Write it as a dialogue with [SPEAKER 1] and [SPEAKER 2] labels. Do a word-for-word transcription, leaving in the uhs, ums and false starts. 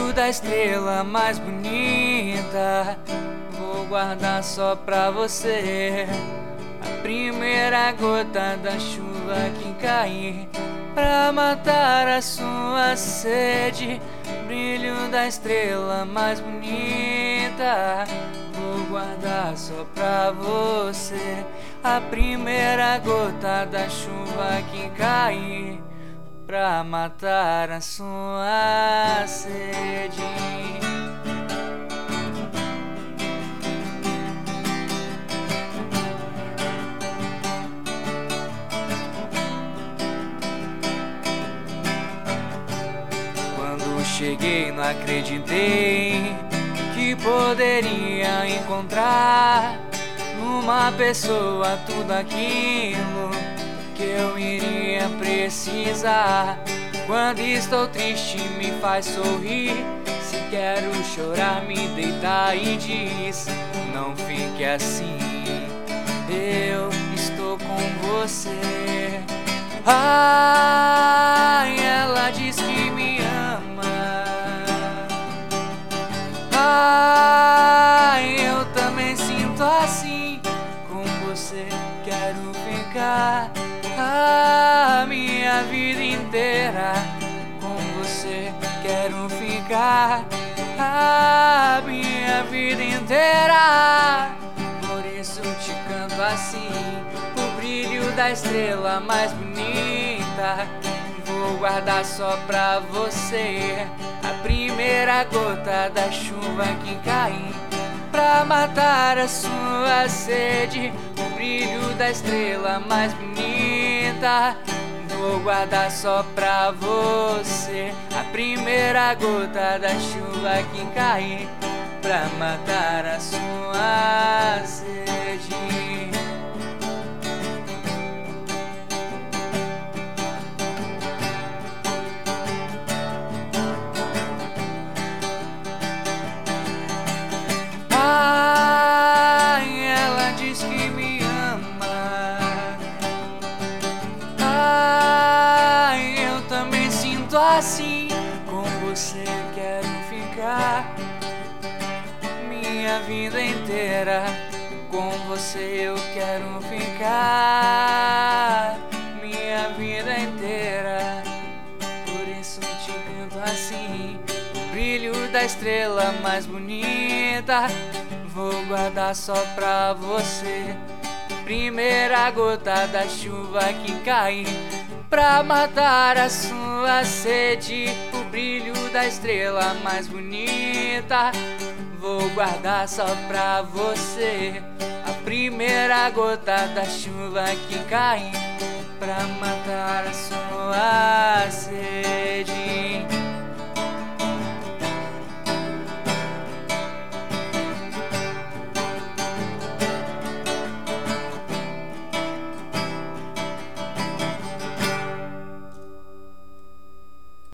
[SPEAKER 1] brilho da estrela mais bonita, vou guardar só pra você. A primeira gota da chuva que cair pra matar a sua sede. Brilho da estrela mais bonita, vou guardar só pra você. A primeira gota da chuva que cair pra matar a sua sede. Quando cheguei não acreditei que poderia encontrar numa pessoa tudo aquilo que eu iria precisar. Quando estou triste me faz sorrir, se quero chorar me deita e diz: não fique assim, eu estou com você. Ai, ela diz que me ama. Ai, eu também sinto assim, com você quero ficar a minha vida inteira. Com você quero ficar a minha vida inteira. Por isso te canto assim, o brilho da estrela mais bonita, vou guardar só pra você. A primeira gota da chuva que cair pra matar a sua sede. O brilho da estrela mais bonita, vou guardar só pra você. A primeira gota da chuva que cair pra matar a sua sede. Ai, ela diz que me ama. Ai, eu também sinto assim, com você quero ficar minha vida inteira. Com você eu quero ficar minha vida inteira. Por isso te canto assim, o brilho da estrela mais bonita, vou guardar só pra você. Primeira gota da chuva que cair pra matar a sua sede. O brilho da estrela mais bonita, vou guardar só pra você. A primeira gota da chuva que cair pra matar a sua sede.